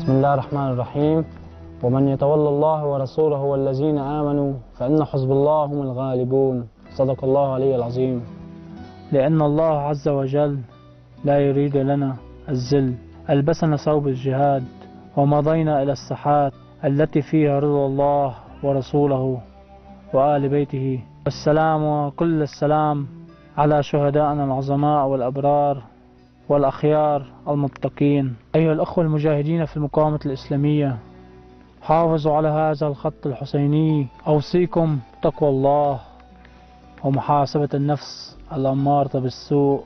بسم الله الرحمن الرحيم. ومن يتولى الله ورسوله والذين آمنوا فإن حزب الله هم الغالبون. صدق الله علي العظيم. لأن الله عز وجل لا يريد لنا الذل، ألبسنا ثوب الجهاد ومضينا إلى الساحات التي فيها رضا الله ورسوله وآل بيته. والسلام وكل السلام على شهدائنا العظماء والأبرار والأخيار المتقين. أيها الأخوة المجاهدين في المقاومة الإسلامية، حافظوا على هذا الخط الحسيني. أوصيكم بتقوى الله ومحاسبة النفس الأمارة بالسوء.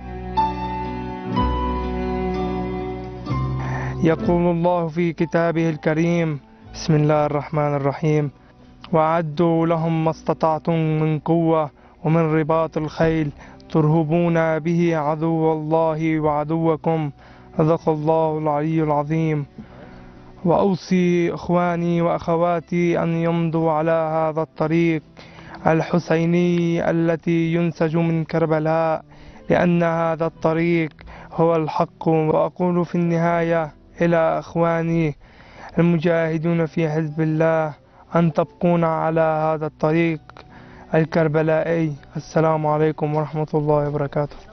يقول الله في كتابه الكريم: بسم الله الرحمن الرحيم: وأعدوا لهم ما استطعتم من قوة ومن رباط الخيل ترهبون به عدو الله وعدوكم. صدق الله العلي العظيم. وأوصي إخواني وأخواتي أن يمضوا على هذا الطريق الحسيني التي ينسج من كربلاء، لأن هذا الطريق هو الحق. وأقول في النهاية إلى إخواني المجاهدون في حزب الله أن تبقون على هذا الطريق الكربلائي. السلام عليكم ورحمة الله وبركاته.